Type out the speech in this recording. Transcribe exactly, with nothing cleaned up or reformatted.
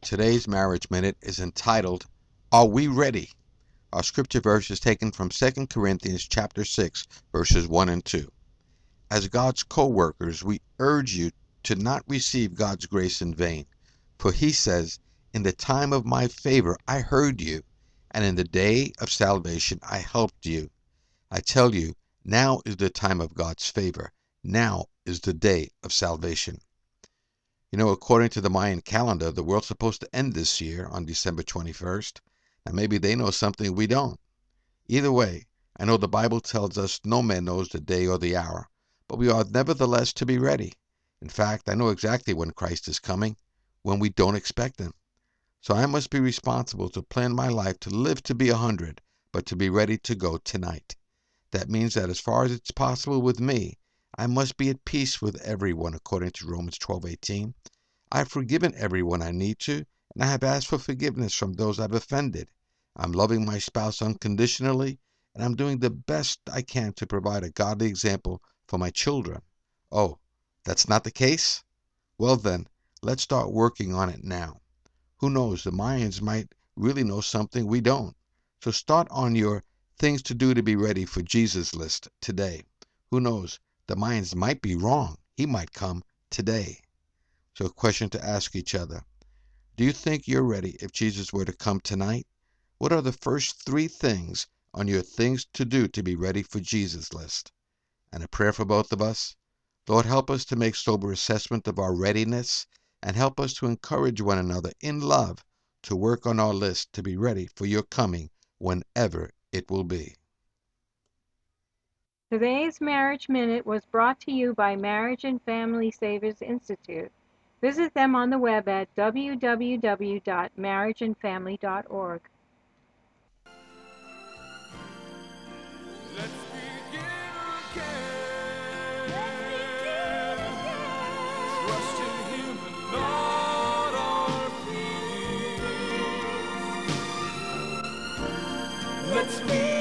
Today's Marriage Minute is entitled, Are We Ready? Our scripture verse is taken from Second Corinthians chapter six, verses one and two. As God's co-workers, we urge you to not receive God's grace in vain. For he says, In the time of my favor I heard you, and in the day of salvation I helped you. I tell you, now is the time of God's favor. Now is the day of salvation. You know, according to the Mayan calendar, the world's supposed to end this year on December twenty-first. Now, maybe they know something we don't. Either way, I know the Bible tells us no man knows the day or the hour, but we are nevertheless to be ready. In fact, I know exactly when Christ is coming, when we don't expect him. So I must be responsible to plan my life to live to be a hundred, but to be ready to go tonight. That means that as far as it's possible with me, I must be at peace with everyone, according to Romans twelve eighteen. I've forgiven everyone I need to, and I have asked for forgiveness from those I've offended. I'm loving my spouse unconditionally, and I'm doing the best I can to provide a godly example for my children. Oh, that's not the case? Well then, let's start working on it now. Who knows, the Mayans might really know something we don't. So start on your things to do to be ready for Jesus list today. Who knows, the Mayans might be wrong. He might come today. So a question to ask each other. Do you think you're ready if Jesus were to come tonight? What are the first three things on your things to do to be ready for Jesus list? And a prayer for both of us. Lord, help us to make sober assessment of our readiness and help us to encourage one another in love to work on our list to be ready for your coming whenever it will be. Today's Marriage Minute was brought to you by Marriage and Family Savers Institute. Visit them on the web at w w w dot marriage and family dot org. Let's begin again. Trust in him and not our fears. Let's begin.